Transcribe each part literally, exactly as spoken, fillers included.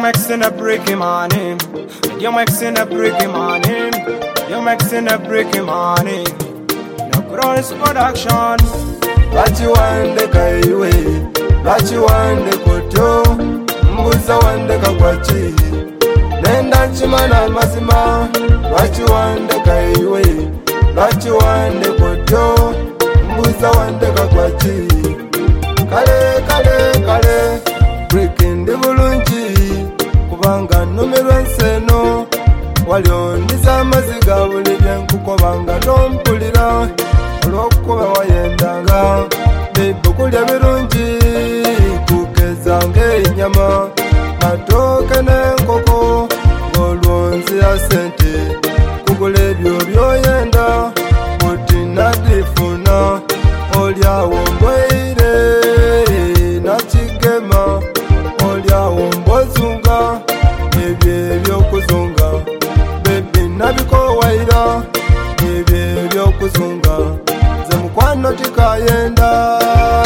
mixing a breaking money. You're mixing a breaking money. You're mixing a breaking money. No cross production. Lachi wande kaiwe, lachi wande koto, mbuza wande kakwachi. Nenda chimana mazima, lachi wande kaiwe, lachi wande koto, mbuza wande kakwachi. Kale kale kale, breaking the bulunji, kubanga numerwa nseno. Waliondiza maziga bulibye nkukobanga tompulira. Olwokuba wayendanga bebe kulya birungi kugeza ng'ennyama matooke n'enkoko ng'olwonzi ya sente kugula ebyo by'oyenda butinadifuna olyawo mbweire nakigema olyawo mbozunga ebyo ebyokuzunga bebe nabikowaira ebyo ebyokuzunga Kwano tikayenda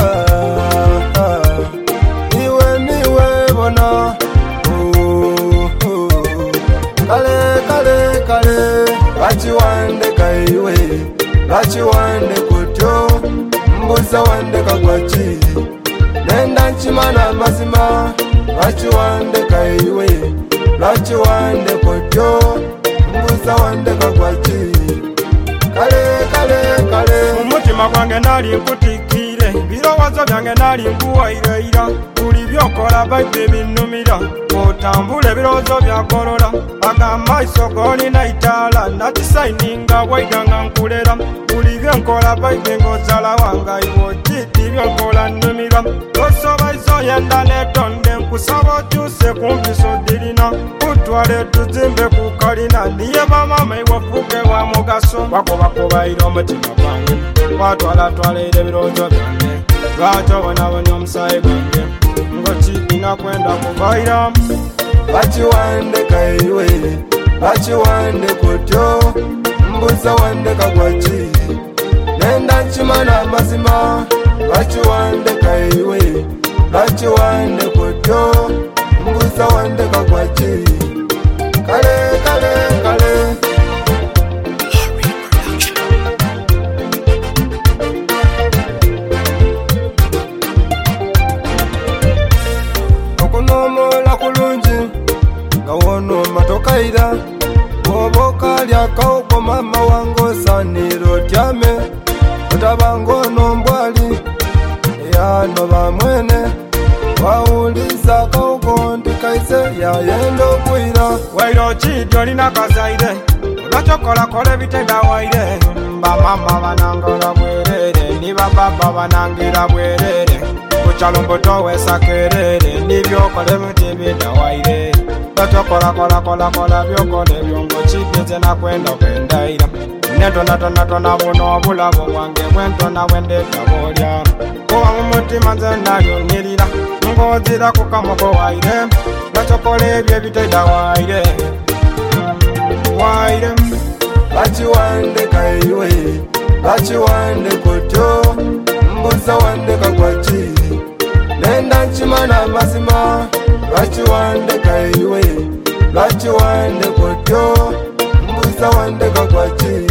Niwe niwe bona oh, oh. Kale kale kale Lachi wande kaiwe Lachi wande kutyo Mbuza wande kagwachi Nenda nchimana mazima Lachi wande kaiwe Lachi wande kutyo Mbuza wande kagwachi Kale kale kale Umutima gwange nali nkutikire Birowazo byange nali nkuwaireira Buli byokola baite binnumira Otambule birozo byakolola Agamaiso golina itala Natisaininga waidanga nkulera Buli byenkola baite ngozala wanga Iwo jiti byenkola nnumira Tosoba iso yenda netonde Nkusaba okyuse kumpiso dirina Utwale tuzimbe kukalina Niye bamama iwafuke wa mugaso Wako wako baira omutima gwange Watwala twalire birozo byange Lwakyo bonabonye omusayi gwange Ngoki inakwenda kuvaira Lachi wande kaiwe Lachi wande kutyo Mbuza wande kagwachi Nenda nchimana mazima Lachi wande kaiwe Lachi wande kutyo Mbuza wande kagwachi Kale kale kale Okunomola kulungi Gawono matokaira Boboka lyakauko mama wango saniro tyame Otabango nombwali Eyano bamwene Wauliza kauko ndikaise ya yendo kuira Wairo chidyo lina kazaire Unachokola kole bitenda waire Mba mama banangola bwerere Niba baba banangira bwerere Kuchalumbo towe sakerere Nibyo kole mtibida waire Unachokola kola kola kola byokole byongo chideze na kwenda kwendaira Neto nato nato na bono bulabo wange Wento na wende tabolya Kuwa mumutima nze nalyo nyirira Ngozira kukamoko waire Nachokole bye bitenda waire Waire Lachi wande kaiwe Lachi wande kutyo Mbuza wande kagwachi Nenda nchimana mazima Lachi wande kaiwe Lachi wande kutyo Mbuza wande kagwachi